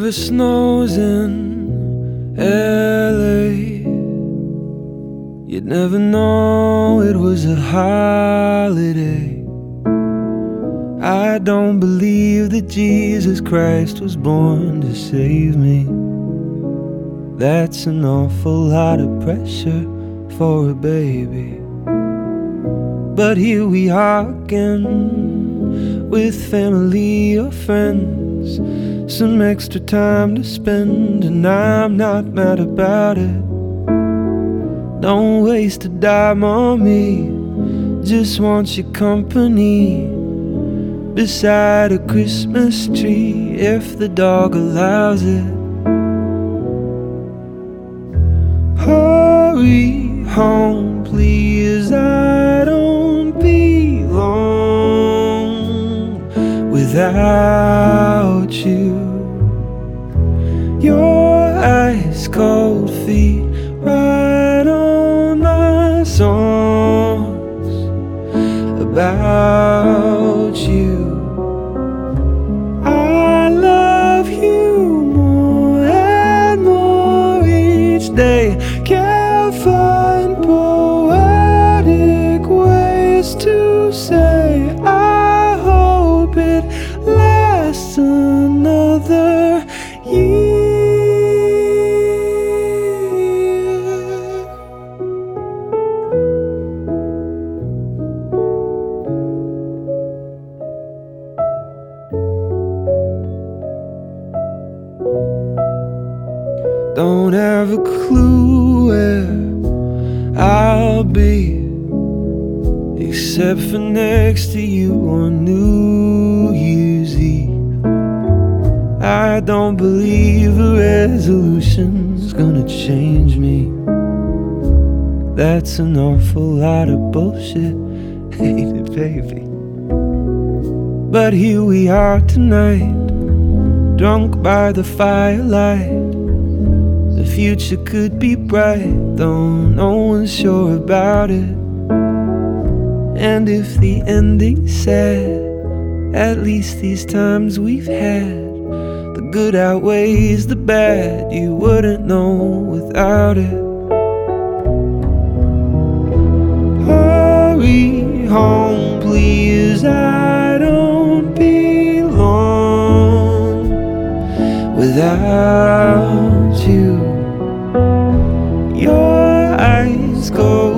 never snows in LA. You'd never know it was a holiday. I don't believe that Jesus Christ was born to save me. That's an awful lot of pressure for a baby. But here we are again, with family or friends, some extra time to spend, and I'm not mad about it. Don't waste a dime on me, just want your company beside a Christmas tree, if the dog allows it. Hurry home, please, I don't belong without you. Your ice cold feet right on my songs about you. I love you more and more each day. Can't find poetic ways to say I hope it lasts another year. Don't have a clue where I'll be, except for next to you on New Year's Eve. I don't believe a resolution's gonna change me. That's an awful lot of bullshit, ain't it, baby? But here we are tonight, drunk by the firelight. The future could be bright, though no one's sure about it. And if the ending's sad, at least these times we've had, the good outweighs the bad. You wouldn't know without it. Hurry home, please, I don't belong without you. Your eyes go